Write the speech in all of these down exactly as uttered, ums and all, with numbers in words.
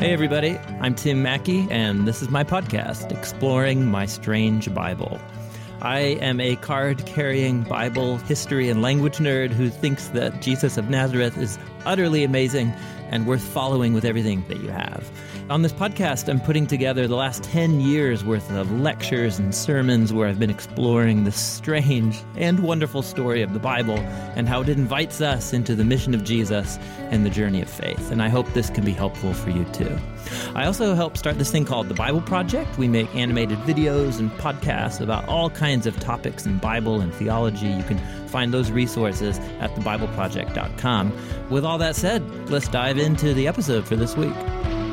Hey everybody, I'm Tim Mackey, and this is my podcast, Exploring My Strange Bible. I am a card-carrying Bible history and language nerd who thinks that Jesus of Nazareth is utterly amazing and worth following with everything that you have. On this podcast, I'm putting together the last ten years worth of lectures and sermons where I've been exploring the strange and wonderful story of the Bible and how it invites us into the mission of Jesus and the journey of faith. And I hope this can be helpful for you too. I also help start this thing called The Bible Project. We make animated videos and podcasts about all kinds of topics in Bible and theology. You can find those resources at the bible project dot com. With all that said, let's dive into the episode for this week.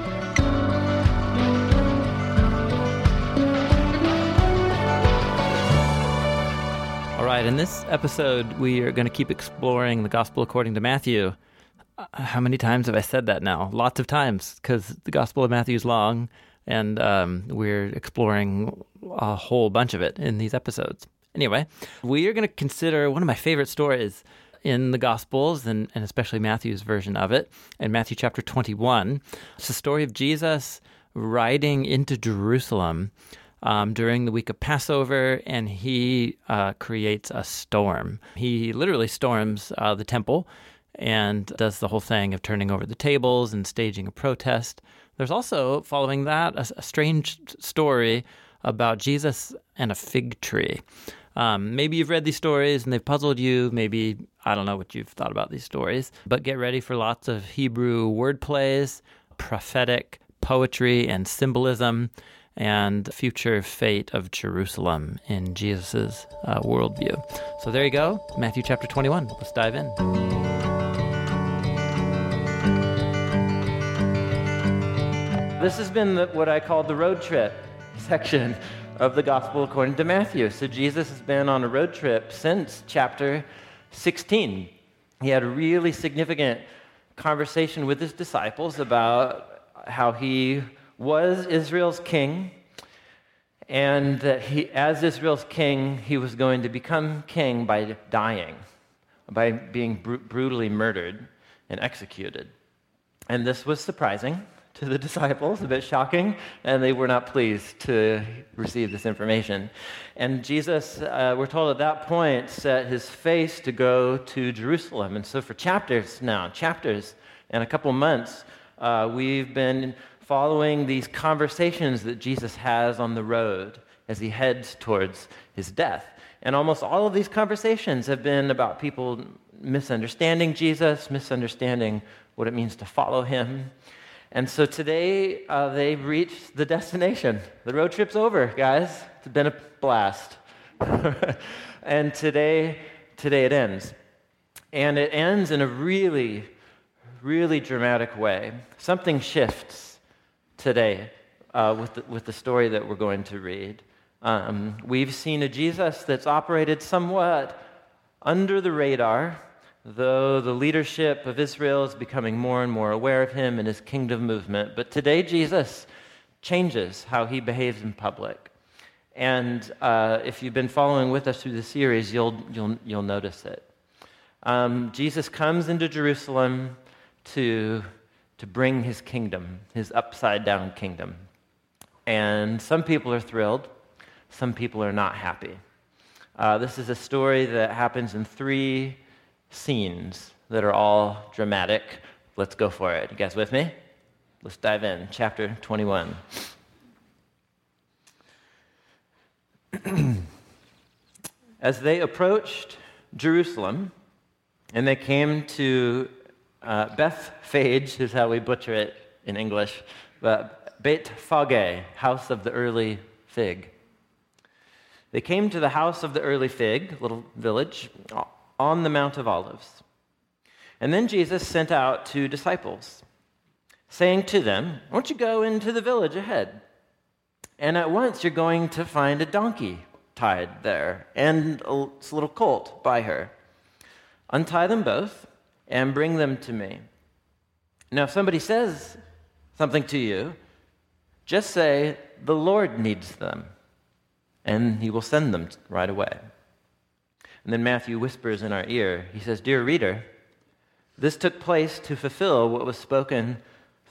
All right, in this episode, we are going to keep exploring the Gospel according to Matthew. Uh, how many times have I said that now? Lots of times, because the Gospel of Matthew is long, and um, we're exploring a whole bunch of it in these episodes. Anyway, we are going to consider one of my favorite stories in the Gospels, and, and especially Matthew's version of it, in Matthew chapter twenty-one. It's the story of Jesus riding into Jerusalem Um, during the week of Passover, and he uh, creates a storm. He literally storms uh, the temple and does the whole thing of turning over the tables and staging a protest. There's also, following that, a, a strange story about Jesus and a fig tree. Um, maybe you've read these stories and they've puzzled you. Maybe, I don't know what you've thought about these stories, but get ready for lots of Hebrew word plays, prophetic poetry and symbolism, and future fate of Jerusalem in Jesus' uh, worldview. So there you go, Matthew chapter twenty-one. Let's dive in. This has been the, what I call the road trip section of the Gospel according to Matthew. So Jesus has been on a road trip since chapter sixteen. He had a really significant conversation with his disciples about how he was Israel's king, and that he, as Israel's king, he was going to become king by dying, by being br- brutally murdered and executed. And this was surprising to the disciples, a bit shocking, and they were not pleased to receive this information. And Jesus, uh, we're told at that point, set his face to go to Jerusalem. And so for chapters now, chapters and a couple months, uh, we've been following these conversations that Jesus has on the road as he heads towards his death. And almost all of these conversations have been about people misunderstanding Jesus, misunderstanding what it means to follow him. And so today, uh, they've reached the destination. The road trip's over, guys. It's been a blast. And today, today it ends. And it ends in a really, really dramatic way. Something shifts today uh, with, the, with the story that we're going to read. Um, we've seen a Jesus that's operated somewhat under the radar, though the leadership of Israel is becoming more and more aware of him and his kingdom movement. But today Jesus changes how he behaves in public. And uh, if you've been following with us through the series, you'll, you'll, you'll notice it. Um, Jesus comes into Jerusalem to to bring his kingdom, his upside-down kingdom. And some people are thrilled, some people are not happy. Uh, this is a story that happens in three scenes that are all dramatic. Let's go for it. You guys with me? Let's dive in. Chapter twenty-one. As they approached Jerusalem, and they came to Uh, Bethphage is how we butcher it in English, but Bethphage, house of the early fig. They came to the house of the early fig, little village, on the Mount of Olives. And then Jesus sent out two disciples, saying to them, "Why don't you go into the village ahead? And at once you're going to find a donkey tied there, and a little colt by her. Untie them both and bring them to me. Now, if somebody says something to you, just say, 'The Lord needs them,' and he will send them right away." And then Matthew whispers in our ear, he says, "Dear reader, this took place to fulfill what was spoken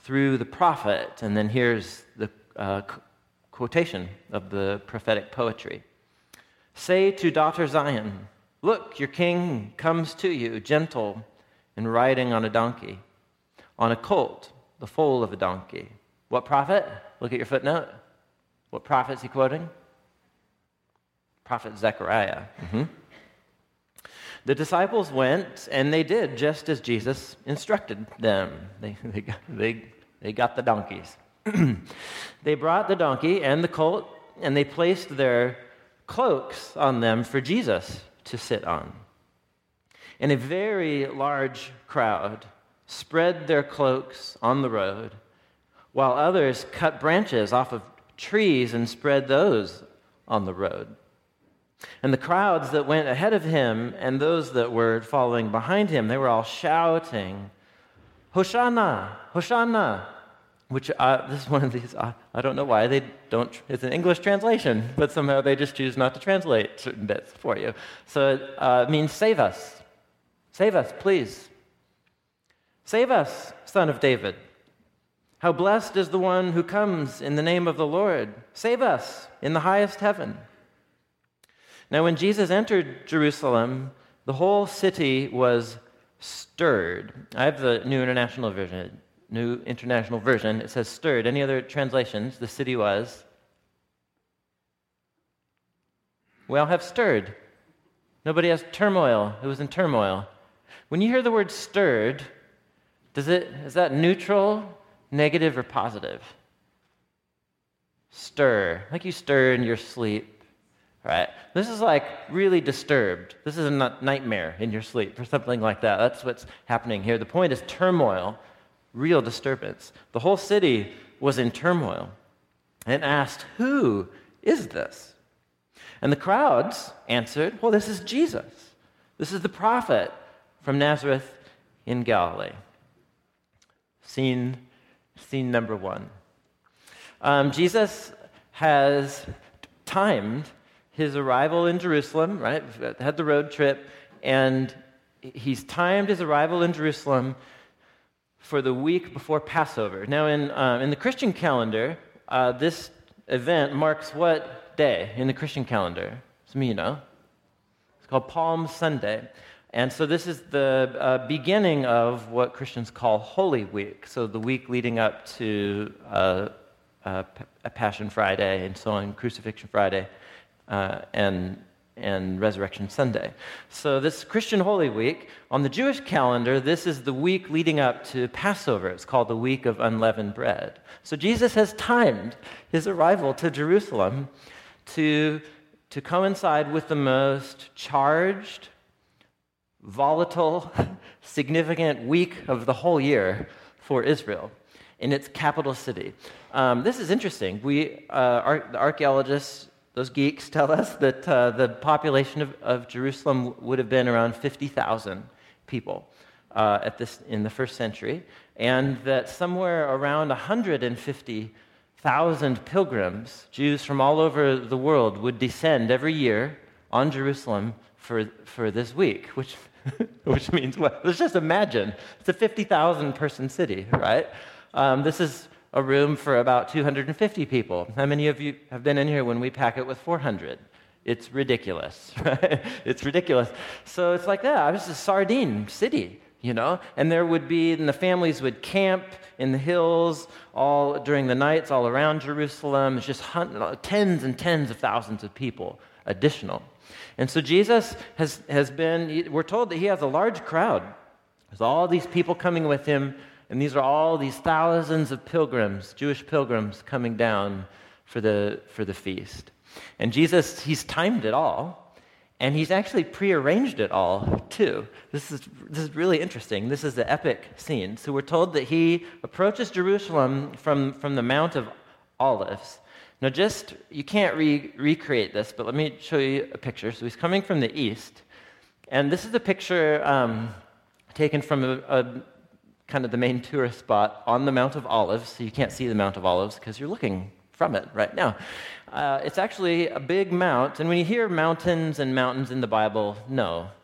through the prophet. And then here's the uh, qu- quotation of the prophetic poetry. Say to daughter Zion, look, your king comes to you, gentle and riding on a donkey, on a colt, the foal of a donkey. What prophet? Look at your footnote. What prophet is he quoting? Prophet Zechariah. Mm-hmm. The disciples went, and they did just as Jesus instructed them. They, they, got, they, they got the donkeys. They brought the donkey and the colt, and they placed their cloaks on them for Jesus to sit on. And a very large crowd spread their cloaks on the road, while others cut branches off of trees and spread those on the road. And the crowds that went ahead of him and those that were following behind him, they were all shouting, Hosanna, Hosanna, which uh, this is one of these, uh, I don't know why they don't, it's an English translation, but somehow they just choose not to translate certain bits for you. So it uh, means save us, save us, please. Save us, Son of David. How blessed is the one who comes in the name of the Lord. Save us in the highest heaven. Now, when Jesus entered Jerusalem, the whole city was stirred. I have the New International Version. New International Version. It says stirred. Any other translations? The city was. We all have stirred. Nobody has turmoil. It was in turmoil. When you hear the word stirred, does it is that neutral, negative, or positive? Stir, like you stir in your sleep. Right? This is like really disturbed. This is a nightmare in your sleep or something like that. That's what's happening here. The point is turmoil, real disturbance. The whole city was in turmoil and asked, who is this? And the crowds answered, well, this is Jesus. This is the prophet from Nazareth in Galilee. Scene, scene number one. Um, Jesus has timed his arrival in Jerusalem, right? Had the road trip, and he's timed his arrival in Jerusalem for the week before Passover. Now, in um, in the Christian calendar, uh, this event marks what day in the Christian calendar? Some of you know. It's called Palm Sunday. And so this is the uh, beginning of what Christians call Holy Week, so the week leading up to uh, uh, Passion Friday and so on, Crucifixion Friday. Uh, and and Resurrection Sunday. So this Christian Holy Week, on the Jewish calendar, this is the week leading up to Passover. It's called the Week of Unleavened Bread. So Jesus has timed his arrival to Jerusalem to, to coincide with the most charged, volatile, significant week of the whole year for Israel in its capital city. Um, this is interesting. We, uh, ar- the archaeologists, those geeks tell us that uh, the population of, of Jerusalem would have been around fifty thousand people uh, at this in the first century, and that somewhere around one hundred fifty thousand pilgrims, Jews from all over the world, would descend every year on Jerusalem for for this week, which which means what? Let's just imagine it's a fifty thousand person city, right? Um, this is a room for about two hundred fifty people. How many of you have been in here when we pack it with four hundred? It's ridiculous, right? It's ridiculous. So it's like that. I was a sardine city, you know? And there would be, and the families would camp in the hills all during the nights all around Jerusalem. It's just hundreds, tens and tens of thousands of people additional. And so Jesus has, has been, we're told that he has a large crowd. There's all these people coming with him. And these are all these thousands of pilgrims, Jewish pilgrims, coming down for the for the feast. And Jesus, he's timed it all, and he's actually prearranged it all too. This is this is really interesting. This is the epic scene. So we're told that he approaches Jerusalem from, from the Mount of Olives. Now, just you can't re- recreate this, but let me show you a picture. So he's coming from the east, and this is a picture um, taken from a, a kind of the main tourist spot on the Mount of Olives, so you can't see the Mount of Olives because you're looking from it right now. Uh, it's actually a big mount, and when you hear mountains and mountains in the Bible, no,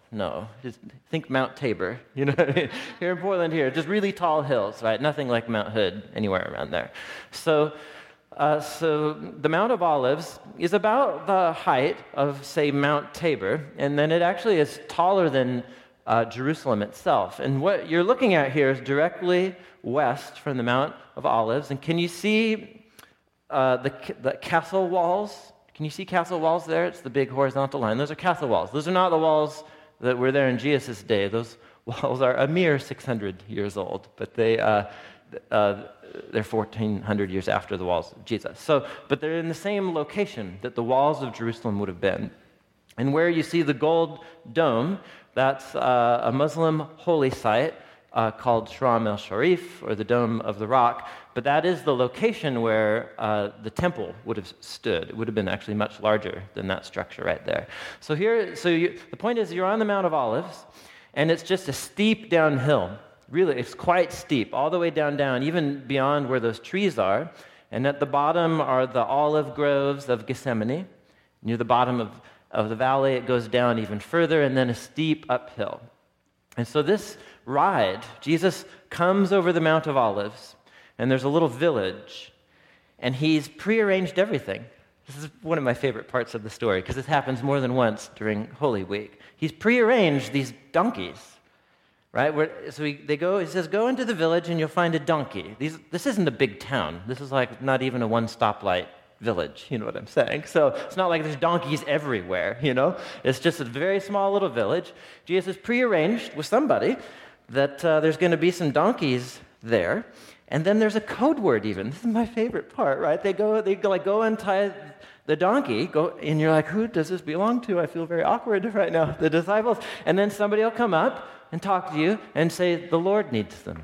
No, just think Mount Tabor, you know, here in Portland here, just really tall hills, right? Nothing like Mount Hood anywhere around there. So, uh, so the Mount of Olives is about the height of, say, Mount Tabor, and then it actually is taller than uh, Jerusalem itself. And what you're looking at here is directly west from the Mount of Olives. And can you see uh, the, the castle walls? Can you see castle walls there? It's the big horizontal line. Those are castle walls. Those are not the walls that were there in Jesus' day. Those walls are a mere six hundred years old, but they, uh, uh, they're fourteen hundred years after the walls of Jesus. So, but they're in the same location that the walls of Jerusalem would have been. And where you see the gold dome, that's uh, a Muslim holy site uh, called Shram el-Sharif, or the Dome of the Rock. But that is the location where uh, the temple would have stood. It would have been actually much larger than that structure right there. So here, so you, the point is, you're on the Mount of Olives, and it's just a steep downhill. Really, it's quite steep, all the way down, down, even beyond where those trees are. And at the bottom are the olive groves of Gethsemane. Near the bottom of, of the valley, it goes down even further, and then a steep uphill. And so this ride, Jesus comes over the Mount of Olives, and there's a little village, and he's prearranged everything. This is one of my favorite parts of the story, because this happens more than once during Holy Week. He's prearranged these donkeys, right? Where, so he, they go. He says, "Go into the village, and you'll find a donkey." These, this isn't a big town. This is like not even a one-stoplight village. You know what I'm saying? So it's not like there's donkeys everywhere. You know, it's just a very small little village. Jesus has prearranged with somebody that uh, there's going to be some donkeys there. And then there's a code word even. This is my favorite part, right? They go, they go, like, go untie the donkey, go, and you're like, who does this belong to? I feel very awkward right now. The disciples. And then somebody will come up and talk to you and say, the Lord needs them.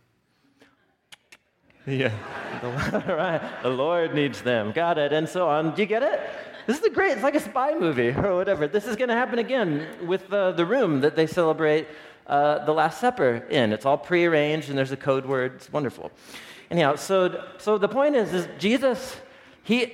Yeah, the, right. The Lord needs them. Got it. And so on. Do you get it? This is a great, it's like a spy movie or whatever. This is going to happen again with uh, the room that they celebrate Uh, the Last Supper in. It's all prearranged, and there's a code word. It's wonderful. Anyhow, so so the point is, is Jesus, he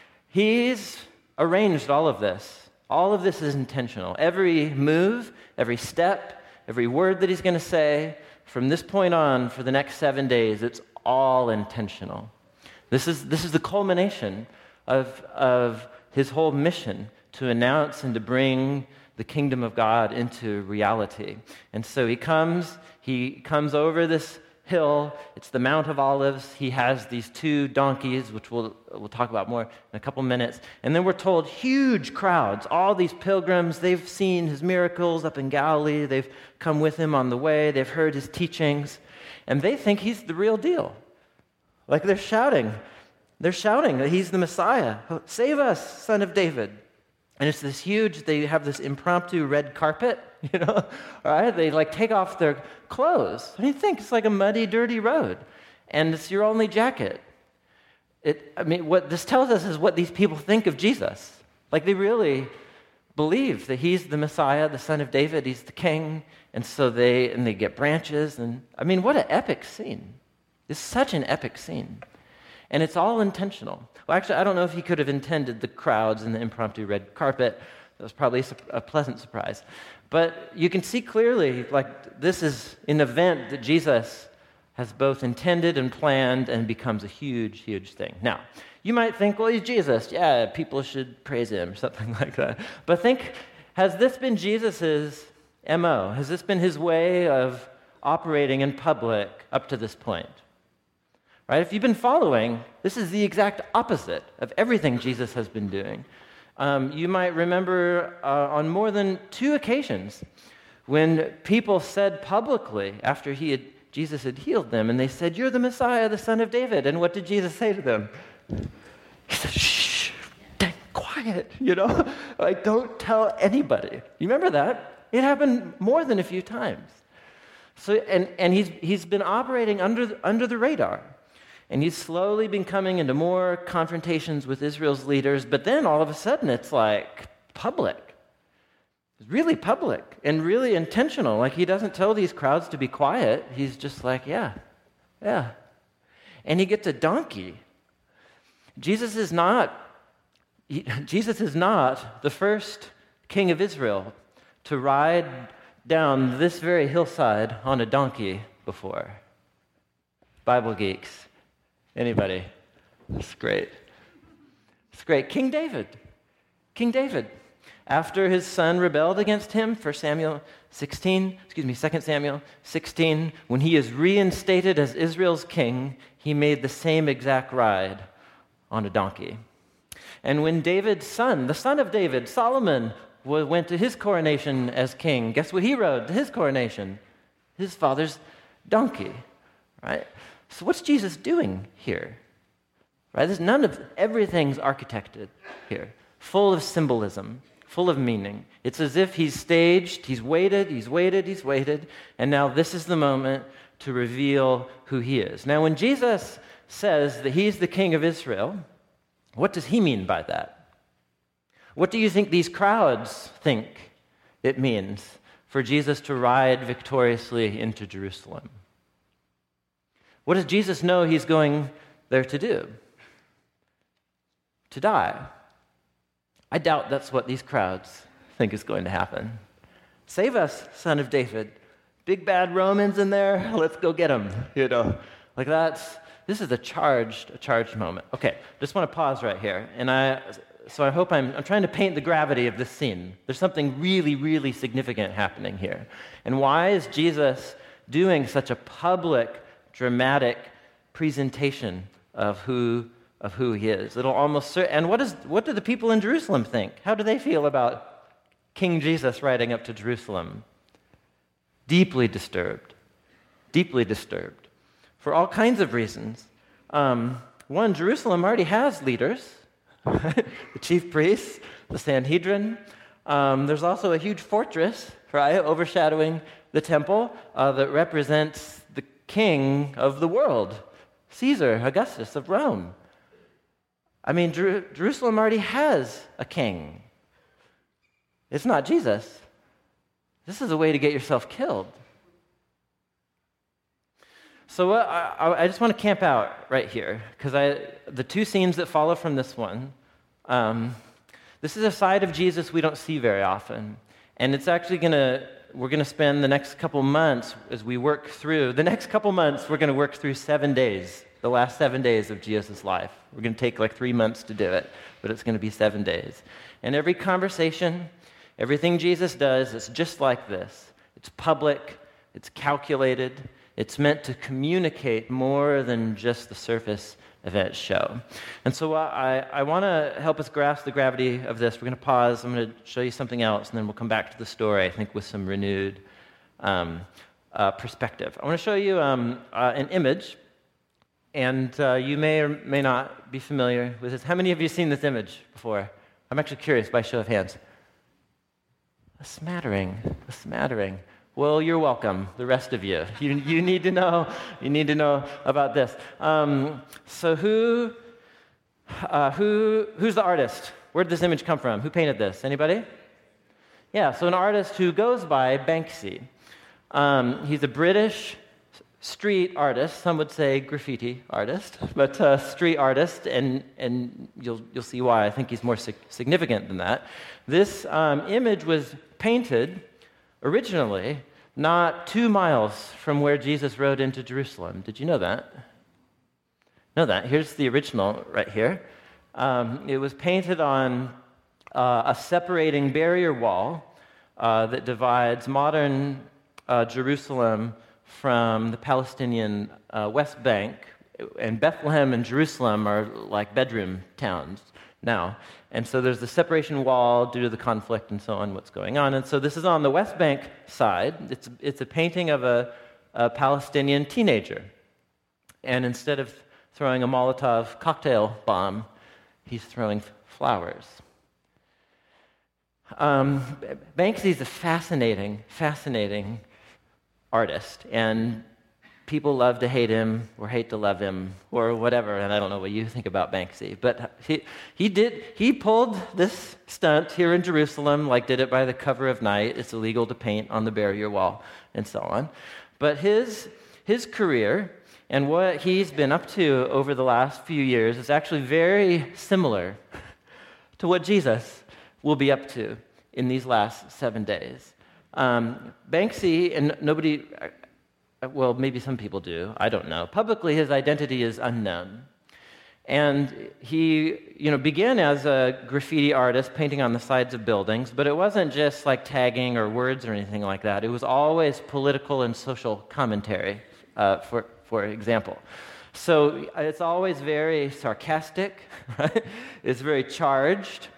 he's arranged all of this. All of this is intentional. Every move, every step, every word that he's going to say from this point on for the next seven days, it's all intentional. This is this is the culmination of of his whole mission to announce and to bring the kingdom of God into reality. And so he comes, he comes over this hill. It's the Mount of Olives. He has these two donkeys, which we'll, we'll talk about more in a couple minutes. And then we're told huge crowds, all these pilgrims, they've seen his miracles up in Galilee. They've come with him on the way. They've heard his teachings. And they think he's the real deal. Like they're shouting. They're shouting that he's the Messiah. Save us, Son of David. And it's this huge, they have this impromptu red carpet, you know, all right? They like take off their clothes. What do you think? It's like a muddy, dirty road. And it's your only jacket. It, I mean, what this tells us is what these people think of Jesus. Like they really believe that he's the Messiah, the Son of David, he's the king. And so they, and they get branches. And I mean, what an epic scene. It's such an epic scene. And it's all intentional. Well, actually, I don't know if he could have intended the crowds and the impromptu red carpet. That was probably a pleasant surprise. But you can see clearly, like, this is an event that Jesus has both intended and planned and becomes a huge, huge thing. Now, you might think, well, he's Jesus. Yeah, people should praise him, or something like that. But think, has this been Jesus's M O? Has this been his way of operating in public up to this point? Right? If you've been following, this is the exact opposite of everything Jesus has been doing. Um, you might remember uh, on more than two occasions when people said publicly after he had, Jesus had healed them, and they said, "You're the Messiah, the Son of David." And what did Jesus say to them? He said, "Shh, dang, quiet, you know? Like, don't tell anybody." You remember that? It happened more than a few times. So, and, and he's, he's been operating under, under the radar. And he's slowly been coming into more confrontations with Israel's leaders, but then all of a sudden it's like public. It's really public and really intentional. Like he doesn't tell these crowds to be quiet. He's just like, yeah, yeah. And he gets a donkey. Jesus is not, he, Jesus is not the first king of Israel to ride down this very hillside on a donkey before? Bible geeks. Anybody? That's great. It's great. King David. King David. After his son rebelled against him, First Samuel sixteen, excuse me, Second Samuel sixteen, when he is reinstated as Israel's king, he made the same exact ride on a donkey. And when David's son, the son of David, Solomon, went to his coronation as king, guess what he rode to his coronation? His father's donkey, right? So what's Jesus doing here? Right? There's none of, everything's architected here, full of symbolism, full of meaning. It's as if he's staged, he's waited, he's waited, he's waited, and now this is the moment to reveal who he is. Now, when Jesus says that he's the king of Israel, what does he mean by that? What do you think these crowds think it means for Jesus to ride victoriously into Jerusalem? What does Jesus know he's going there to do? To die. I doubt that's what these crowds think is going to happen. Save us, son of David. Big bad Romans in there, let's go get them. You know, like that's, this is a charged, a charged moment. Okay, just want to pause right here. And I, so I hope I'm, I'm trying to paint the gravity of this scene. There's something really, really significant happening here. And why is Jesus doing such a public, dramatic presentation of who of who he is? It'll almost, and what is what do the people in Jerusalem think? How do they feel about King Jesus riding up to Jerusalem? Deeply disturbed, deeply disturbed, for all kinds of reasons. Um, one, Jerusalem already has leaders, the chief priests, the Sanhedrin. Um, there's also a huge fortress, right, overshadowing the temple uh, that represents the king of the world, Caesar Augustus of Rome. I mean, Jer- Jerusalem already has a king. It's not Jesus. This is a way to get yourself killed. So uh, I, I just want to camp out right here, because I the two scenes that follow from this one, um, this is a side of Jesus we don't see very often. And it's actually going to, we're going to spend the next couple months as we work through, the next couple months we're going to work through seven days, the last seven days of Jesus' life. We're going to take like three months to do it, but it's going to be seven days. And every conversation, everything Jesus does is just like this. It's public, it's calculated, it's meant to communicate more than just the surface events show. And so uh, I, I want to help us grasp the gravity of this. We're going to pause. I'm going to show you something else, and then we'll come back to the story, I think, with some renewed um, uh, perspective. I want to show you um, uh, an image, and uh, you may or may not be familiar with this. How many of you have seen this image before? I'm actually curious, by show of hands. A smattering, a smattering. Well, you're welcome, the rest of you. You, you need to know, you need to know about this. Um, so who, uh, who, who's the artist? Where did this image come from? Who painted this? Anybody? Yeah, so an artist who goes by Banksy. Um, he's a British street artist. Some would say graffiti artist, but uh, street artist, and and you'll you'll see why I think he's more sig- significant than that. This um, image was painted originally not two miles from where Jesus rode into Jerusalem. Did you know that? Know that? Here's the original right here. Um, it was painted on uh, a separating barrier wall uh, that divides modern uh, Jerusalem from the Palestinian uh, West Bank. And Bethlehem and Jerusalem are like bedroom towns now. And so there's the separation wall due to the conflict and so on, what's going on. And so this is on the West Bank side. It's, it's a painting of a, a Palestinian teenager. And instead of throwing a Molotov cocktail bomb, he's throwing flowers. Um, Banksy's a fascinating, fascinating artist. And people love to hate him or hate to love him or whatever, and I don't know what you think about Banksy. But he he did he pulled this stunt here in Jerusalem, like did it by the cover of night. It's illegal to paint on the barrier wall and so on. But his his career and what he's been up to over the last few years is actually very similar to what Jesus will be up to in these last seven days. Um, Banksy, and nobody, well, maybe some people do, I don't know. Publicly, his identity is unknown. And he, you know, began as a graffiti artist painting on the sides of buildings, but it wasn't just like tagging or words or anything like that. It was always political and social commentary, uh, for, for example. So it's always very sarcastic, right? It's very charged,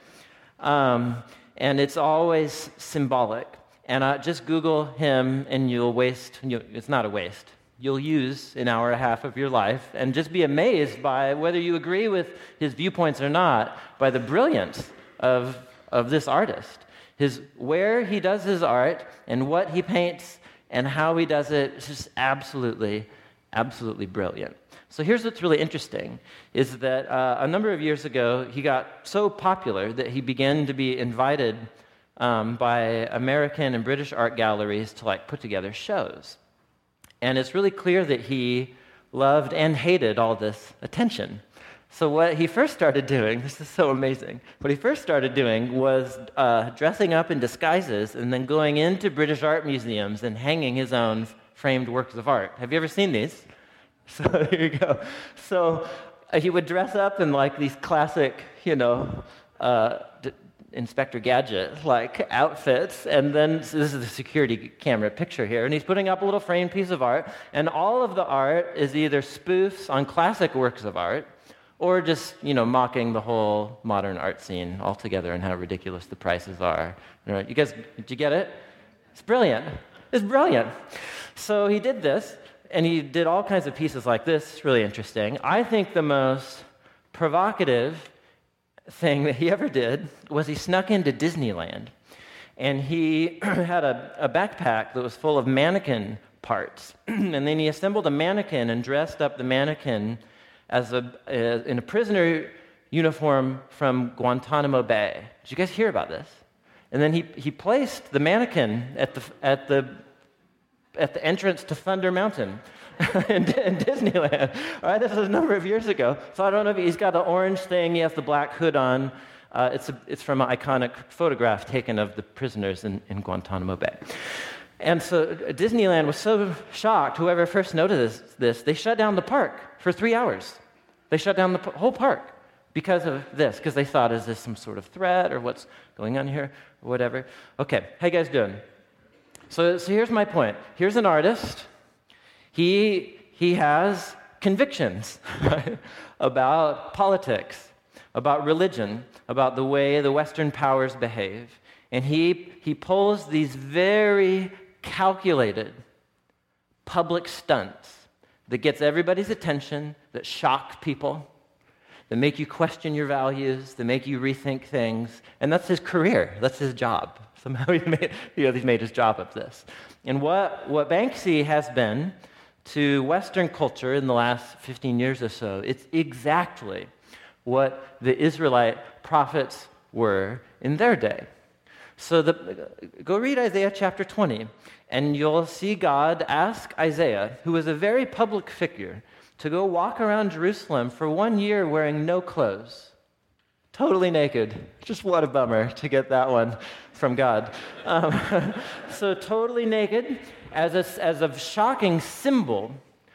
um, and it's always symbolic. And uh, just Google him, and you'll waste, you, it's not a waste. You'll use an hour and a half of your life and just be amazed by whether you agree with his viewpoints or not, by the brilliance of, of this artist. His, where he does his art and what he paints and how he does it is just absolutely, absolutely brilliant. So here's what's really interesting, is that uh, a number of years ago, he got so popular that he began to be invited um, by American and British art galleries to like put together shows. And it's really clear that he loved and hated all this attention. So what he first started doing, this is so amazing, what he first started doing was uh, dressing up in disguises and then going into British art museums and hanging his own framed works of art. Have you ever seen these? So here you go. So uh, he would dress up in like these classic, you know, uh, d- Inspector Gadget-like outfits, and then so this is the security camera picture here, and he's putting up a little framed piece of art, and all of the art is either spoofs on classic works of art, or just, you know, mocking the whole modern art scene altogether and how ridiculous the prices are. All right, you guys, did you get it? It's brilliant. It's brilliant. So he did this, and he did all kinds of pieces like this. It's really interesting. I think the most provocative thing that he ever did was he snuck into Disneyland, and he had a, a backpack that was full of mannequin parts, and then he assembled a mannequin and dressed up the mannequin as a uh, in a prisoner uniform from Guantanamo Bay. Did you guys hear about this? And then he he placed the mannequin at the at the at the entrance to Thunder Mountain in, in Disneyland. All right, this was a number of years ago. So I don't know if he's got the orange thing. He has the black hood on. Uh, it's a, it's from an iconic photograph taken of the prisoners in, in Guantanamo Bay. And so Disneyland was so shocked. Whoever first noticed this, they shut down the park for three hours. They shut down the whole park because of this, because they thought, is this some sort of threat or what's going on here or whatever? Okay, how you guys doing? So, so here's my point. Here's an artist. He, he has convictions right, about politics, about religion, about the way the Western powers behave. And he, he pulls these very calculated public stunts that gets everybody's attention, that shock people, that make you question your values, that make you rethink things. And that's his career. That's his job. Somehow he made, you know, he's made his job of this. And what, what Banksy has been to Western culture in the last fifteen years or so, it's exactly what the Israelite prophets were in their day. So the, go read Isaiah chapter twenty, and you'll see God ask Isaiah, who was a very public figure, to go walk around Jerusalem for one year wearing no clothes, totally naked. Just what a bummer to get that one from God. Um, so totally naked as a, as a shocking symbol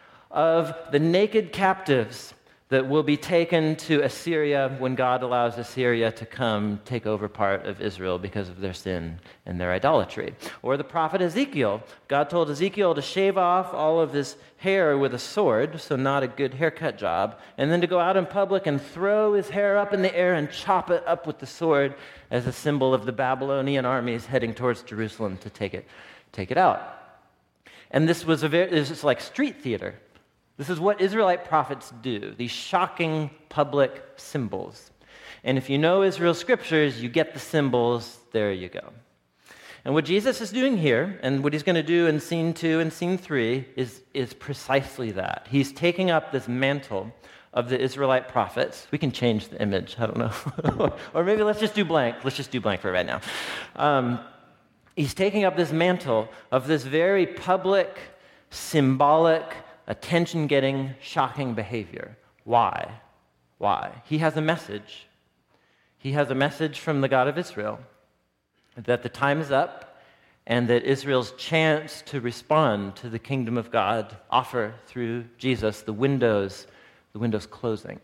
of the naked captives that will be taken to Assyria when God allows Assyria to come take over part of Israel because of their sin and their idolatry. Or the prophet Ezekiel. God told Ezekiel to shave off all of his hair with a sword, so not a good haircut job, and then to go out in public and throw his hair up in the air and chop it up with the sword as a symbol of the Babylonian armies heading towards Jerusalem to take it, take it out. And this was a very, this is like street theater. This is what Israelite prophets do, these shocking public symbols. And if you know Israel's scriptures, you get the symbols, there you go. And what Jesus is doing here, and what he's going to do in scene two and scene three, is, is precisely that. He's taking up this mantle of the Israelite prophets. We can change the image, I don't know. Or maybe let's just do blank. Let's just do blank for right now. Um, he's taking up this mantle of this very public, symbolic, attention-getting, shocking behavior. Why? Why? He has a message. He has a message from the God of Israel that the time is up and that Israel's chance to respond to the kingdom of God offer through Jesus the windows, the windows closing.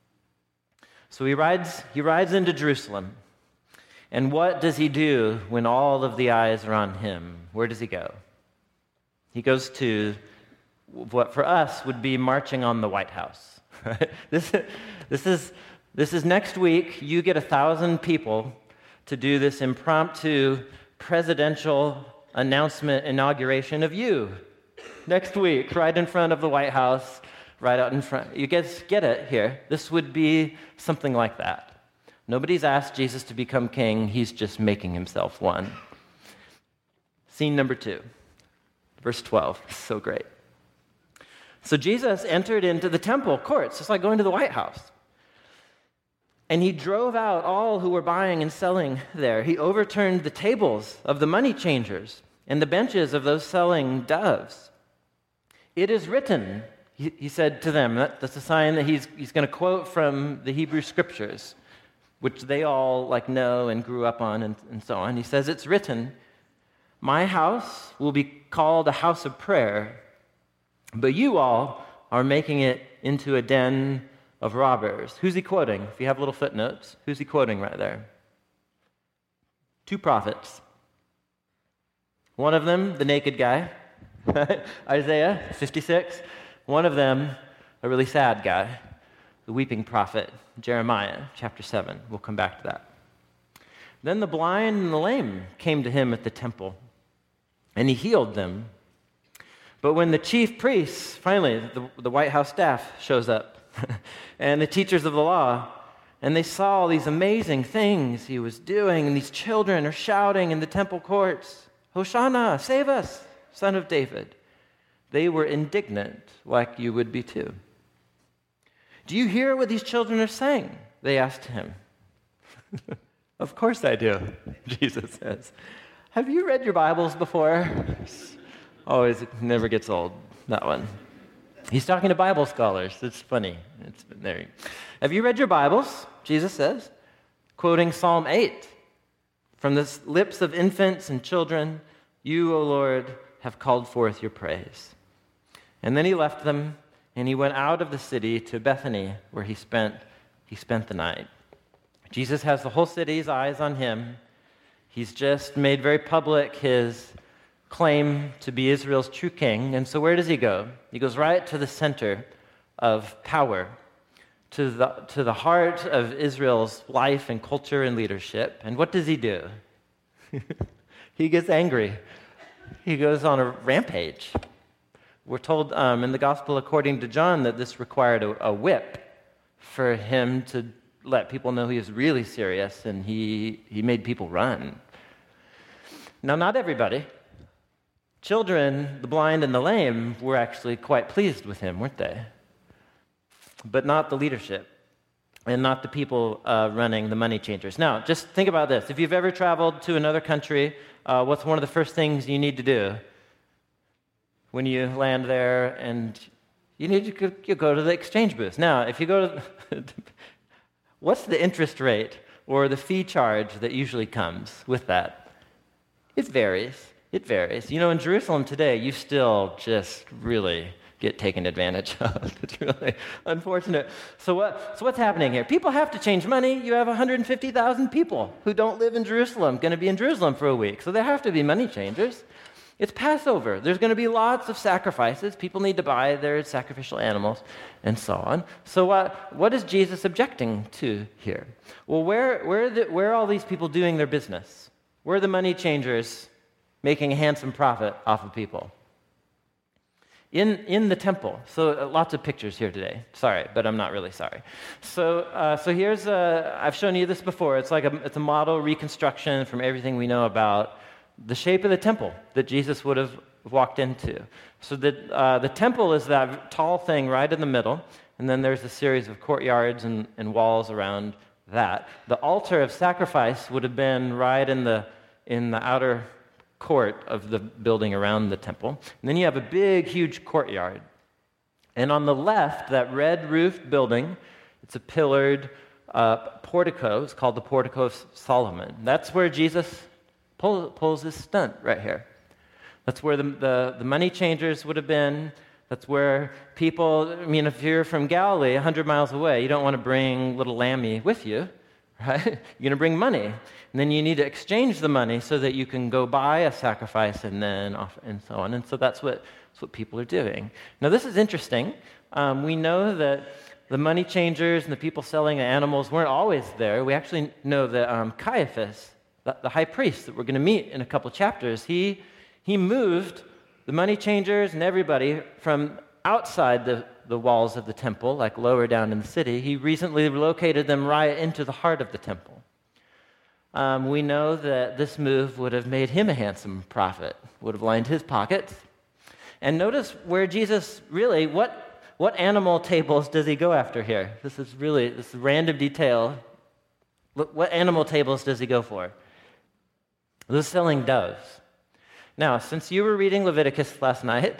So he rides, he rides into Jerusalem. And what does he do when all of the eyes are on him? Where does he go? He goes to what for us would be marching on the White House. Right? This, this, is, this is next week. You get a thousand people to do this impromptu presidential announcement inauguration of you next week, right in front of the White House, right out in front. You guys get it here. This would be something like that. Nobody's asked Jesus to become king. He's just making himself one. Scene number two, verse twelve. So great. So Jesus entered into the temple courts, just like going to the White House. And he drove out all who were buying and selling there. He overturned the tables of the money changers and the benches of those selling doves. It is written, he, he said to them, that, that's a sign that he's, he's going to quote from the Hebrew Scriptures, which they all like know and grew up on and, and so on. He says, it's written, my house will be called a house of prayer, but you all are making it into a den of robbers. Who's he quoting? If you have little footnotes, who's he quoting right there? Two prophets. One of them, the naked guy, Isaiah fifty-six. One of them, a really sad guy, the weeping prophet, Jeremiah chapter seven. We'll come back to that. Then the blind and the lame came to him at the temple, and he healed them. But when the chief priests, finally, the, the White House staff shows up, and the teachers of the law, and they saw all these amazing things he was doing, and these children are shouting in the temple courts, Hosanna, save us, Son of David. They were indignant, like you would be too. Do you hear what these children are saying? They asked him. Of course I do, Jesus says. Have you read your Bibles before? Always, it never gets old, that one. He's talking to Bible scholars. It's funny. It's there. Have you read your Bibles? Jesus says, quoting Psalm eight. From the lips of infants and children, you, O Lord, have called forth your praise. And then he left them, and he went out of the city to Bethany, where he spent, he spent the night. Jesus has the whole city's eyes on him. He's just made very public his claim to be Israel's true king. And so where does he go? He goes right to the center of power, to the, to the heart of Israel's life and culture and leadership. And what does he do? He gets angry. He goes on a rampage. We're told um, in the Gospel according to John that this required a, a whip for him to let people know he was really serious, and he, he made people run. Now, not everybody. Children, the blind and the lame, were actually quite pleased with him, weren't they? But not the leadership, and not the people uh, running the money changers. Now, just think about this. If you've ever traveled to another country, uh, what's one of the first things you need to do when you land there? And you need to go, you go to the exchange booth. Now, if you go to... what's the interest rate or the fee charge that usually comes with that? It varies. It varies. You know, in Jerusalem today, you still just really get taken advantage of. It's really unfortunate. So what? So what's happening here? People have to change money. You have one hundred fifty thousand people who don't live in Jerusalem, going to be in Jerusalem for a week. So there have to be money changers. It's Passover. There's going to be lots of sacrifices. People need to buy their sacrificial animals and so on. So what, what is Jesus objecting to here? Well, where, where, are the, where are all these people doing their business? Where are the money changers making a handsome profit off of people? In, in the temple. So uh, lots of pictures here today. Sorry, but I'm not really sorry. So uh, so here's a, I've shown you this before. It's like a, it's a model reconstruction from everything we know about the shape of the temple that Jesus would have walked into. So the, uh, the temple is that tall thing right in the middle, and then there's a series of courtyards and, and walls around that. The altar of sacrifice would have been right in the in the outer court of the building around the temple. And then you have a big, huge courtyard. And on the left, that red roofed building, it's a pillared uh, portico. It's called the Portico of Solomon. That's where Jesus pull, pulls his stunt right here. That's where the, the, the money changers would have been. That's where people, I mean, if you're from Galilee, one hundred miles away, you don't want to bring little Lammy with you, right? You're going to bring money. And then you need to exchange the money so that you can go buy a sacrifice and then offer, and so on. And so that's what, that's what people are doing. Now, this is interesting. Um, we know that the money changers and the people selling animals weren't always there. We actually know that um, Caiaphas, the, the high priest that we're going to meet in a couple chapters, he he moved the money changers and everybody from outside the, the walls of the temple, like lower down in the city. He recently relocated them right into the heart of the temple. Um, we know that this move would have made him a handsome profit, would have lined his pockets. And notice where Jesus really, what, what animal tables does he go after here? This is really, this is random detail. Look, what animal tables does he go for? This is selling doves. Now, since you were reading Leviticus last night,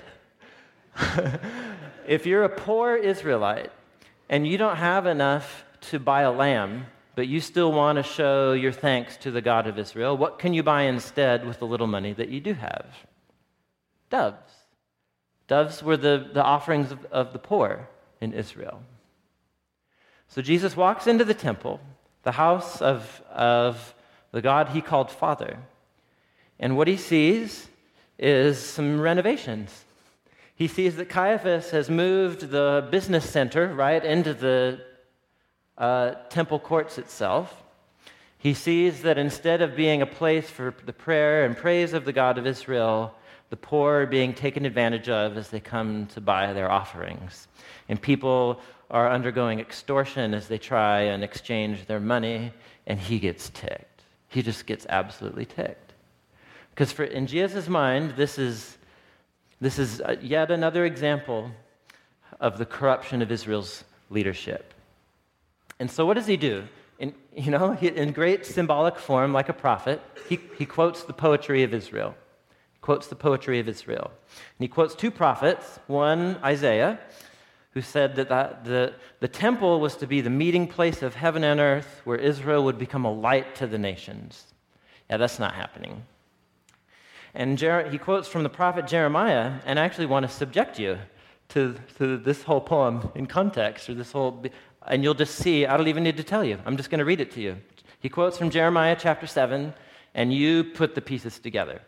if you're a poor Israelite and you don't have enough to buy a lamb, but you still want to show your thanks to the God of Israel, what can you buy instead with the little money that you do have? Doves. Doves were the, the offerings of, of the poor in Israel. So Jesus walks into the temple, the house of, of the God he called Father. And what he sees is some renovations. He sees that Caiaphas has moved the business center right into the uh, temple courts itself. He sees that instead of being a place for the prayer and praise of the God of Israel, the poor are being taken advantage of as they come to buy their offerings. And people are undergoing extortion as they try and exchange their money, and he gets ticked. He just gets absolutely ticked. Because for in Jesus' mind, this is this is yet another example of the corruption of Israel's leadership. And so what does he do? In, you know, he, in great symbolic form, like a prophet, he, he quotes the poetry of Israel. He quotes the poetry of Israel. And he quotes two prophets, one, Isaiah, who said that the, the, the temple was to be the meeting place of heaven and earth where Israel would become a light to the nations. Yeah, that's not happening. And Jer- he quotes from the prophet Jeremiah, and I actually want to subject you to, to this whole poem in context, or this whole, and you'll just see, I don't even need to tell you. I'm just going to read it to you. He quotes from Jeremiah chapter seven, and you put the pieces together.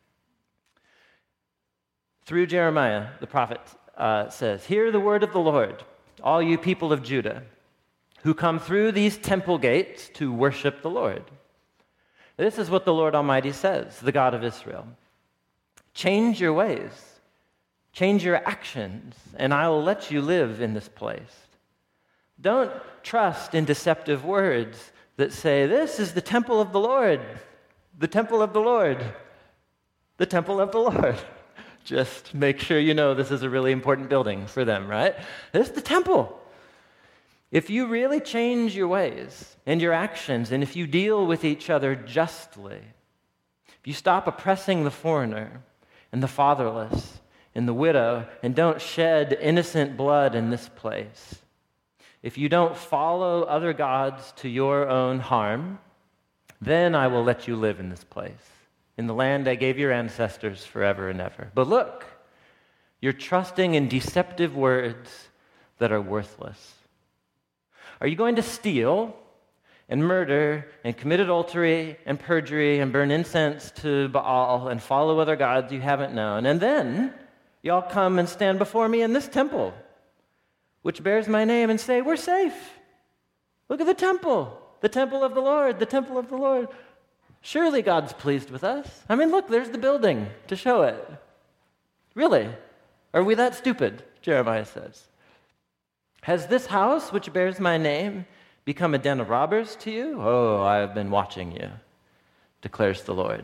Through Jeremiah, the prophet uh, says, "Hear the word of the Lord, all you people of Judah, who come through these temple gates to worship the Lord. This is what the Lord Almighty says, the God of Israel. Change your ways, change your actions, and I will let you live in this place. Don't trust in deceptive words that say, 'This is the temple of the Lord, the temple of the Lord, the temple of the Lord.'" Just make sure you know this is a really important building for them, right? This is the temple. If you really change your ways and your actions, and if you deal with each other justly, if you stop oppressing the foreigner and the fatherless and the widow, and don't shed innocent blood in this place, if you don't follow other gods to your own harm, then I will let you live in this place, in the land I gave your ancestors forever and ever. But look, you're trusting in deceptive words that are worthless. Are you going to steal and murder and commit adultery and perjury and burn incense to Baal and follow other gods you haven't known? And then y'all come and stand before me in this temple, which bears my name, and say, "We're safe. Look at the temple, the temple of the Lord, the temple of the Lord. Surely God's pleased with us. I mean, look, there's the building to show it." Really? Are we that stupid? Jeremiah says. "Has this house, which bears my name, become a den of robbers to you? Oh, I have been watching you, declares the Lord."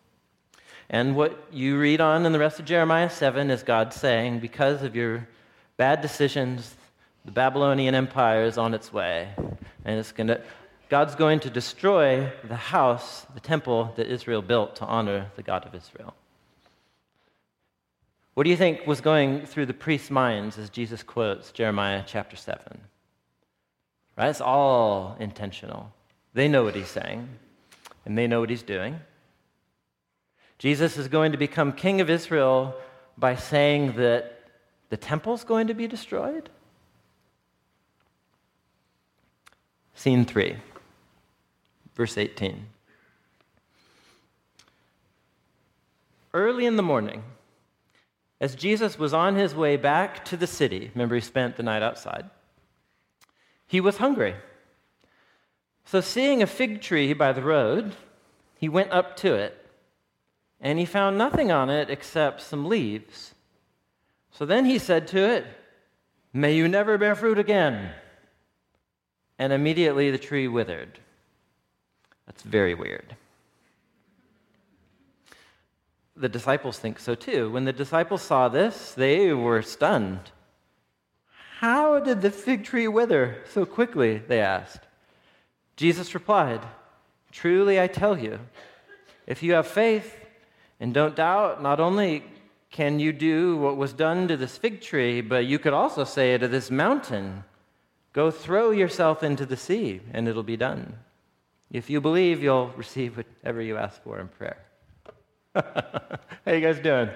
And what you read on in the rest of Jeremiah seven is God saying, because of your bad decisions, the Babylonian Empire is on its way, and it's going to, God's going to destroy the house, the temple that Israel built to honor the God of Israel. What do you think was going through the priests' minds as Jesus quotes Jeremiah chapter seven? Right? It's all intentional. They know what he's saying, and they know what he's doing. Jesus is going to become king of Israel by saying that the temple's going to be destroyed? Scene three, verse eighteen. Early in the morning, as Jesus was on his way back to the city, remember he spent the night outside, he was hungry. So seeing a fig tree by the road, he went up to it, and he found nothing on it except some leaves. So then he said to it, "May you never bear fruit again." And immediately the tree withered. That's very weird. The disciples think so too. When the disciples saw this, they were stunned. "How did the fig tree wither so quickly?" they asked. Jesus replied, "Truly I tell you, if you have faith and don't doubt, not only can you do what was done to this fig tree, but you could also say to this mountain, 'Go throw yourself into the sea,' and it'll be done. If you believe, you'll receive whatever you ask for in prayer." How you guys doing?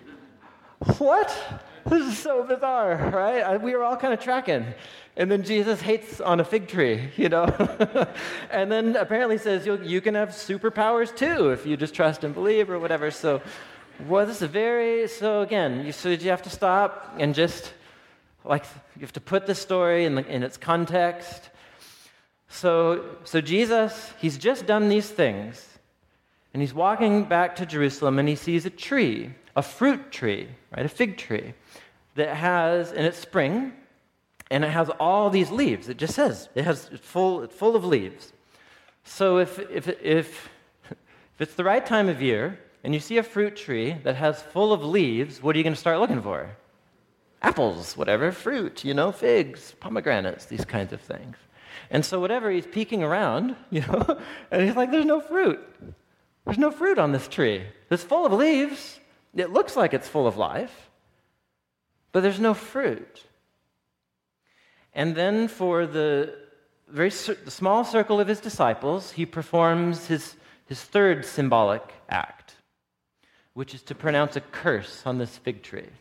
What? This is so bizarre, right? We were all kind of tracking. And then Jesus hates on a fig tree, you know? And then apparently says you you can have superpowers too if you just trust and believe or whatever. So, well, this is very, so again, you, so you have to stop and just, like, you have to put the story in, the, in its context. So, so Jesus, he's just done these things. And he's walking back to Jerusalem, and he sees a tree, a fruit tree, right, a fig tree, that has, and it's spring, and it has all these leaves. It just says, it has, it's full, it's full of leaves. So if, if, if, if it's the right time of year, and you see a fruit tree that has full of leaves, what are you going to start looking for? Apples, whatever, fruit, you know, figs, pomegranates, these kinds of things. And so whatever, he's peeking around, you know, and he's like, there's no fruit. There's no fruit on this tree. It's full of leaves. It looks like it's full of life, but there's no fruit. And then for the very the small circle of his disciples, he performs his, his third symbolic act, which is to pronounce a curse on this fig tree.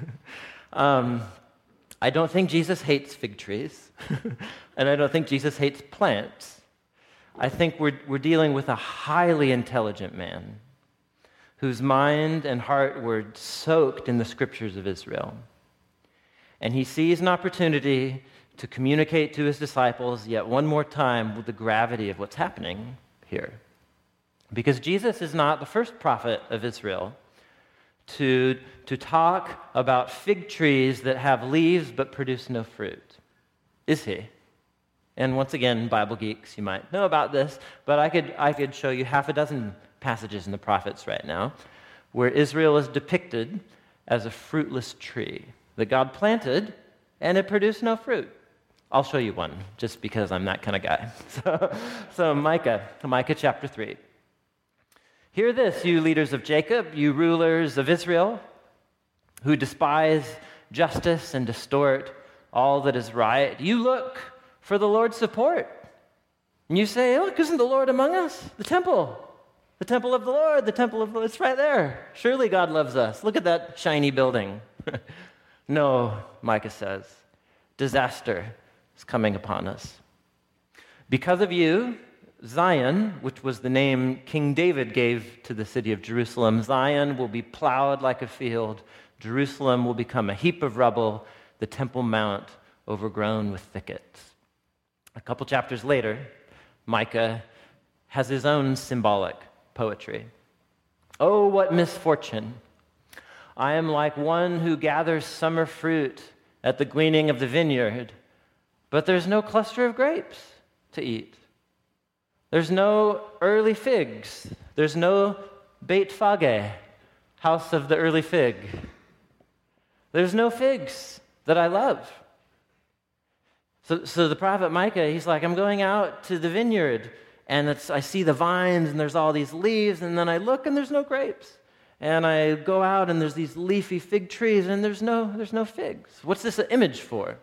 um, I don't think Jesus hates fig trees, and I don't think Jesus hates plants. I think we're, we're dealing with a highly intelligent man whose mind and heart were soaked in the scriptures of Israel. And he sees an opportunity to communicate to his disciples yet one more time with the gravity of what's happening here. Because Jesus is not the first prophet of Israel to, to talk about fig trees that have leaves but produce no fruit. Is he? And once again, Bible geeks, you might know about this, but I could I could show you half a dozen passages in the prophets right now where Israel is depicted as a fruitless tree that God planted and it produced no fruit. I'll show you one, just because I'm that kind of guy. So, so Micah, Micah chapter three. Hear this, you leaders of Jacob, you rulers of Israel, who despise justice and distort all that is right. You look for the Lord's support. And you say, look, isn't the Lord among us? The temple. The temple of the Lord, the temple of the Lord, it's right there. Surely God loves us. Look at that shiny building. No, Micah says, disaster is coming upon us. Because of you, Zion, which was the name King David gave to the city of Jerusalem, Zion will be plowed like a field. Jerusalem will become a heap of rubble, the Temple Mount overgrown with thickets. A couple chapters later, Micah has his own symbolic poetry. Oh, what misfortune! I am like one who gathers summer fruit at the gleaning of the vineyard, but there's no cluster of grapes to eat. There's no early figs. There's no Beit Phage, house of the early fig. There's no figs that I love. So, so the prophet Micah, he's like, I'm going out to the vineyard, and it's, I see the vines, and there's all these leaves, and then I look, and there's no grapes. And I go out, and there's these leafy fig trees, and there's no, there's no figs. What's this an image for?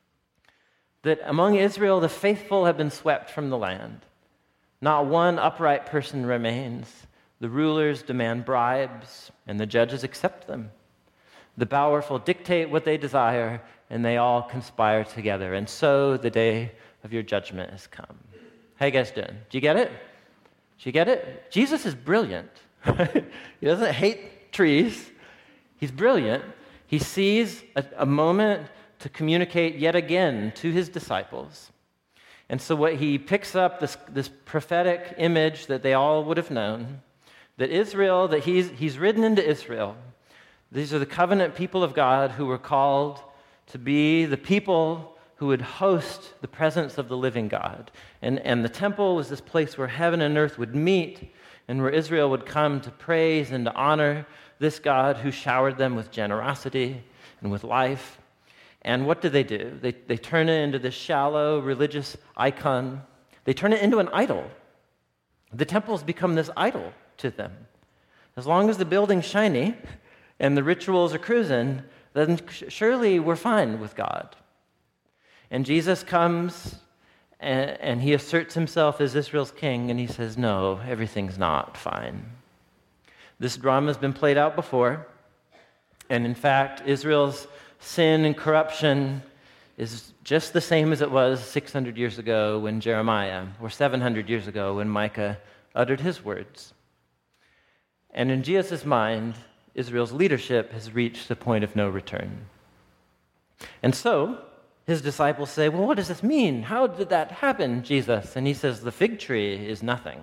That among Israel, the faithful have been swept from the land. Not one upright person remains. The rulers demand bribes, and the judges accept them. The powerful dictate what they desire, and they all conspire together. And so the day of your judgment has come. How you guys doing? Do you get it? Do you get it? Jesus is brilliant. He doesn't hate trees. He's brilliant. He sees a, a moment to communicate yet again to his disciples. And so what he picks up, this, this prophetic image that they all would have known, that Israel, that he's, he's ridden into Israel. These are the covenant people of God who were called to be the people who would host the presence of the living God. And, and the temple was this place where heaven and earth would meet and where Israel would come to praise and to honor this God who showered them with generosity and with life. And what do they do? They, they turn it into this shallow religious icon. They turn it into an idol. The temple's become this idol to them. As long as the building's shiny and the rituals are cruising, then surely we're fine with God. And Jesus comes and, and he asserts himself as Israel's king, and he says, no, everything's not fine. This drama's been played out before, and in fact, Israel's sin and corruption is just the same as it was six hundred years ago when Jeremiah, or seven hundred years ago when Micah uttered his words. And in Jesus' mind, Israel's leadership has reached a point of no return. And so, his disciples say, well, what does this mean? How did that happen, Jesus? And he says, the fig tree is nothing.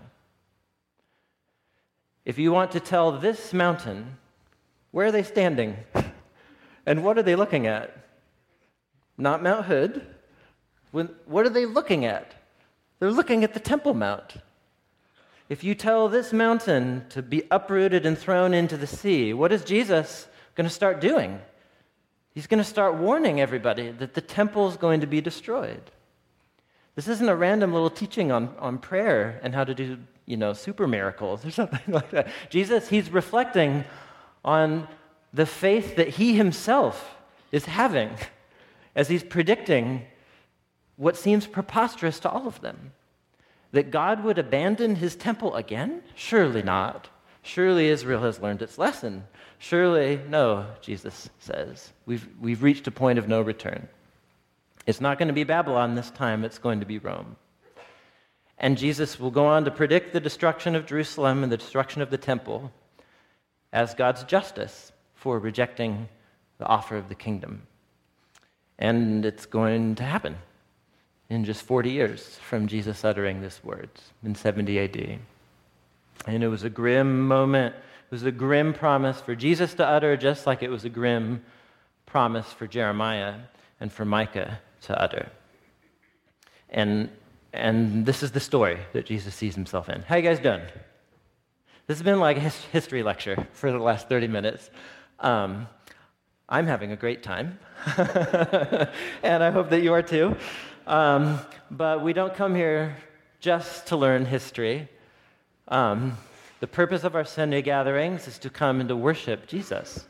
If you want to tell this mountain, where are they standing? And what are they looking at? Not Mount Hood. What are they looking at? They're looking at the Temple Mount. If you tell this mountain to be uprooted and thrown into the sea, what is Jesus going to start doing? He's going to start warning everybody that the temple is going to be destroyed. This isn't a random little teaching on, on prayer and how to do, you know, super miracles or something like that. Jesus, he's reflecting on the faith that he himself is having as he's predicting what seems preposterous to all of them. That God would abandon his temple again? Surely not. Surely Israel has learned its lesson. Surely, no, Jesus says. We've, we've reached a point of no return. It's not going to be Babylon this time, it's going to be Rome. And Jesus will go on to predict the destruction of Jerusalem and the destruction of the temple as God's justice for rejecting the offer of the kingdom. And it's going to happen in just forty years from Jesus uttering these words in seventy A D. And it was a grim moment. It was a grim promise for Jesus to utter, just like it was a grim promise for Jeremiah and for Micah to utter. And, and this is the story that Jesus sees himself in. How you guys doing? This has been like a his- history lecture for the last thirty minutes. Um, I'm having a great time, and I hope that you are too. Um, but we don't come here just to learn history. Um, the purpose of our Sunday gatherings is to come and to worship Jesus.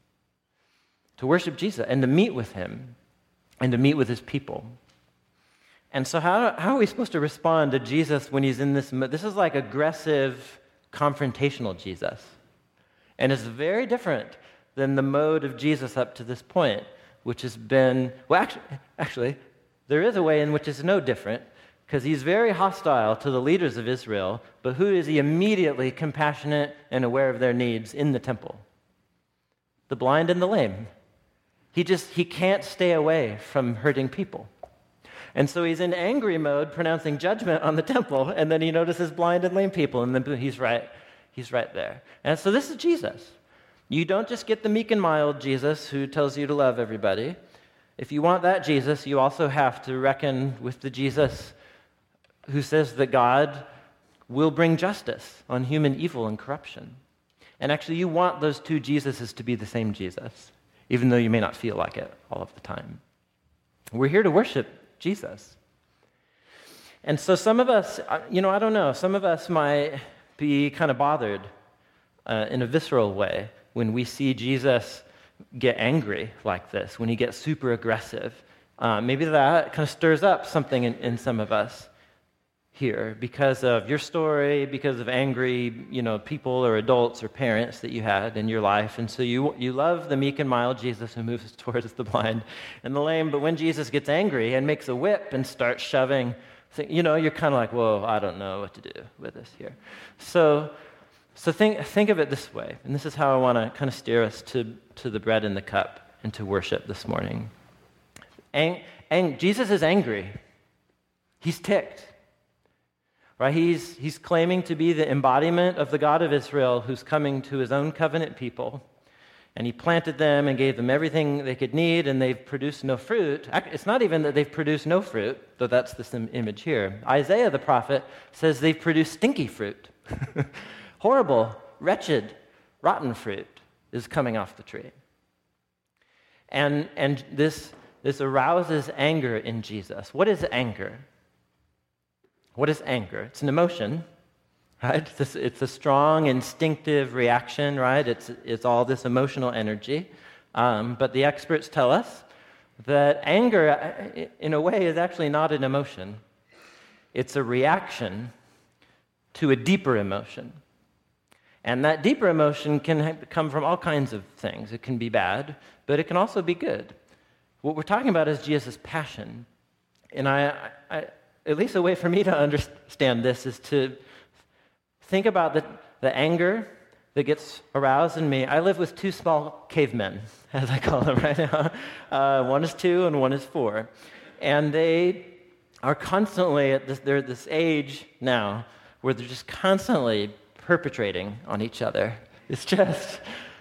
To worship Jesus and to meet with him and to meet with his people. And so how, how are we supposed to respond to Jesus when he's in this? This is like aggressive, confrontational Jesus. And it's very different than the mode of Jesus up to this point, which has been, well, actually, actually there is a way in which it's no different, because he's very hostile to the leaders of Israel, but who is he immediately compassionate and aware of their needs in the temple? The blind and the lame. He just, he can't stay away from hurting people. And so he's in angry mode, pronouncing judgment on the temple, and then he notices blind and lame people, and then he's right, he's right there. And so this is Jesus. You don't just get the meek and mild Jesus who tells you to love everybody. If you want that Jesus, you also have to reckon with the Jesus who says that God will bring justice on human evil and corruption. And actually, you want those two Jesuses to be the same Jesus, even though you may not feel like it all of the time. We're here to worship Jesus. And so some of us, you know, I don't know, some of us might be kind of bothered uh, in a visceral way when we see Jesus get angry like this, when he gets super aggressive. Uh, maybe that kind of stirs up something in, in some of us. here because of your story, because of angry, you know, people or adults or parents that you had in your life. And so you you love the meek and mild Jesus who moves towards the blind and the lame. But when Jesus gets angry and makes a whip and starts shoving, you know, you're kind of like, whoa, I don't know what to do with this here. So so think think of it this way. And this is how I want to kind of steer us to, to the bread and the cup and to worship this morning. Ang- ang- Jesus is angry. He's ticked. Right? He's, he's claiming to be the embodiment of the God of Israel who's coming to his own covenant people. And he planted them and gave them everything they could need, and they've produced no fruit. It's not even that they've produced no fruit, though that's the image here. Isaiah the prophet says they've produced stinky fruit. Horrible, wretched, rotten fruit is coming off the tree. And, and this, this arouses anger in Jesus. What is anger? What is anger? It's an emotion, right? It's, it's a strong, instinctive reaction, right? It's, it's all this emotional energy. Um, but the experts tell us that anger, in a way, is actually not an emotion. It's a reaction to a deeper emotion. And that deeper emotion can come from all kinds of things. It can be bad, but it can also be good. What we're talking about is Jesus' passion. And I... I At least a way for me to understand this is to think about the, the anger that gets aroused in me. I live with two small cavemen, as I call them right now. Uh, one is two and one is four. And they are constantly at this, they're at this age now where they're just constantly perpetrating on each other. It's just...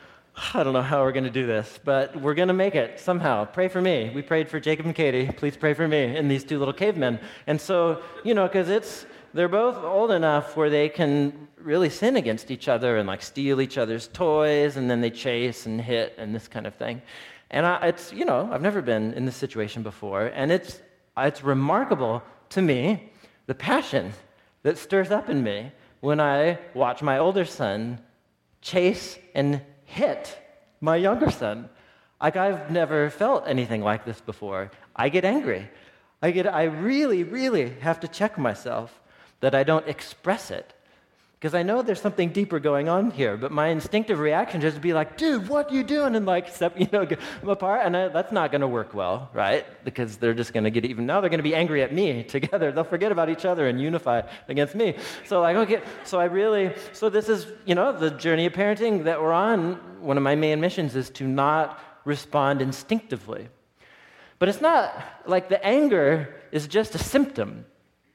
I don't know how we're going to do this, but we're going to make it somehow. Pray for me. We prayed for Jacob and Katie. Please pray for me and these two little cavemen. And so, you know, because it's they're both old enough where they can really sin against each other and like steal each other's toys, and then they chase and hit and this kind of thing. And I, it's, you know, I've never been in this situation before, and it's it's remarkable to me the passion that stirs up in me when I watch my older son chase and hit my younger son. Like, I've never felt anything like this before. I get angry. I get. I really, really have to check myself that I don't express it. Because I know there's something deeper going on here, but my instinctive reaction just to be like, dude, what are you doing? And like, you know, get them apart. And I, that's not going to work well, right? Because they're just going to get even, now they're going to be angry at me together. They'll forget about each other and unify against me. So like, okay, so I really, so this is, you know, the journey of parenting that we're on. One of my main missions is to not respond instinctively. But it's not, like the anger is just a symptom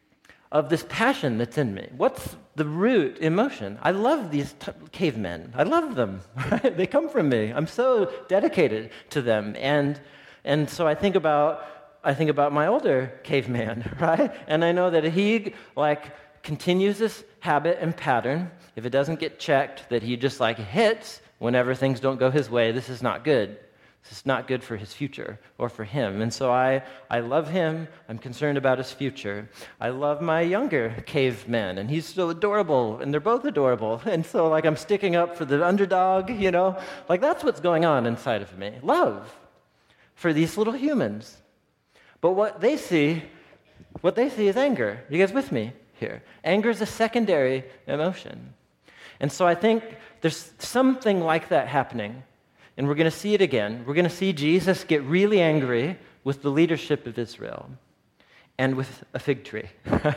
of this passion that's in me. What's the root emotion? I love these t- cavemen. I love them. Right? They come from me. I'm so dedicated to them. And and so I think about I think about my older caveman, right? And I know that he like continues this habit and pattern. If it doesn't get checked, that he just like hits whenever things don't go his way. This is not good. This is not good for his future or for him. And so I, I love him. I'm concerned about his future. I love my younger caveman, and he's so adorable, and they're both adorable. And so, like, I'm sticking up for the underdog, you know? Like, that's what's going on inside of me. Love for these little humans. But what they see, what they see is anger. You guys with me here? Anger is a secondary emotion. And so I think there's something like that happening. And we're going to see it again. We're going to see Jesus get really angry with the leadership of Israel and with a fig tree.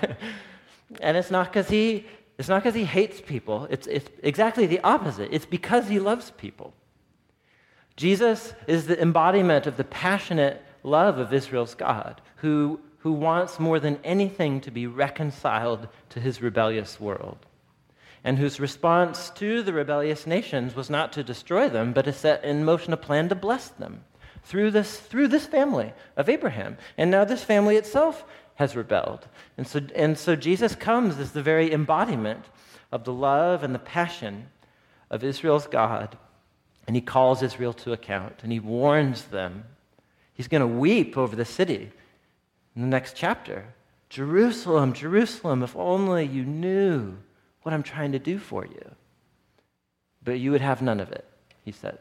And it's not because he it's not because he hates people. It's, it's exactly the opposite. It's because he loves people. Jesus is the embodiment of the passionate love of Israel's God, who, who wants more than anything to be reconciled to his rebellious world, and whose response to the rebellious nations was not to destroy them, but to set in motion a plan to bless them through this, through this family of Abraham. And now this family itself has rebelled. And so, and so Jesus comes as the very embodiment of the love and the passion of Israel's God, and he calls Israel to account, and he warns them. He's going to weep over the city in the next chapter. Jerusalem, Jerusalem, if only you knew what I'm trying to do for you. But you would have none of it, he says.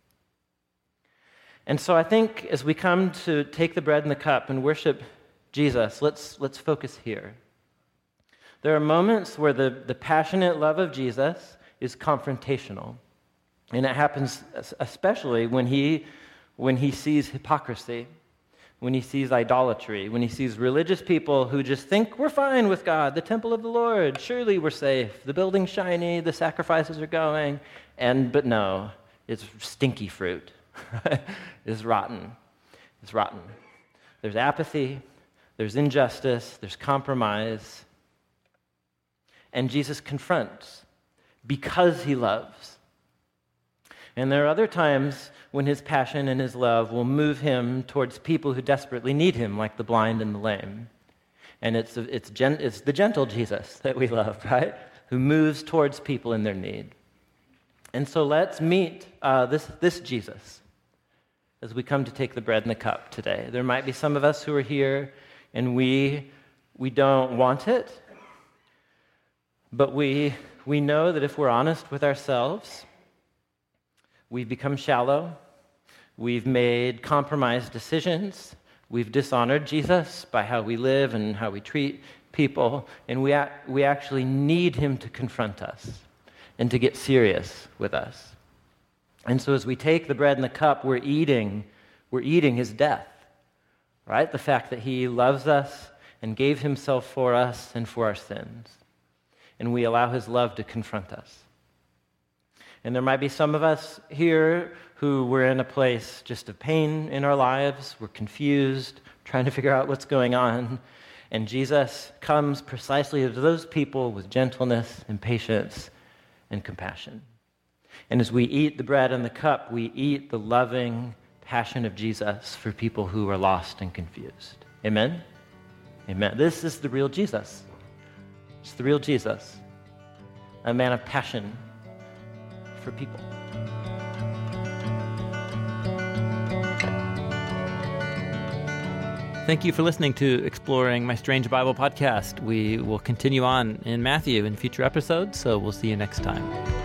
And so I think as we come to take the bread and the cup and worship Jesus, let's, let's focus here. There are moments where the, the passionate love of Jesus is confrontational. And it happens especially when he, when he sees hypocrisy, when he sees idolatry, when he sees religious people who just think we're fine with God, the temple of the Lord, surely we're safe, the building's shiny, the sacrifices are going, and but no, it's stinky fruit. It's rotten. It's rotten. There's apathy, there's injustice, there's compromise. And Jesus confronts because he loves. And there are other times when his passion and his love will move him towards people who desperately need him, like the blind and the lame. And it's, it's, gen, it's the gentle Jesus that we love, right? Who moves towards people in their need. And so let's meet uh, this, this Jesus as we come to take the bread and the cup today. There might be some of us who are here and we, we don't want it, but we, we know that if we're honest with ourselves, we've become shallow, we've made compromised decisions, we've dishonored Jesus by how we live and how we treat people, and we, a- we actually need him to confront us and to get serious with us. And so as we take the bread and the cup, we're eating, we're eating his death, right? The fact that he loves us and gave himself for us and for our sins. And we allow his love to confront us. And there might be some of us here who were in a place just of pain in our lives. We're confused, trying to figure out what's going on. And Jesus comes precisely to those people with gentleness and patience and compassion. And as we eat the bread and the cup, we eat the loving passion of Jesus for people who are lost and confused. Amen? Amen. This is the real Jesus. It's the real Jesus, a man of passion for people. Thank you for listening to Exploring My Strange Bible podcast. We will continue on in Matthew in future episodes, so we'll see you next time.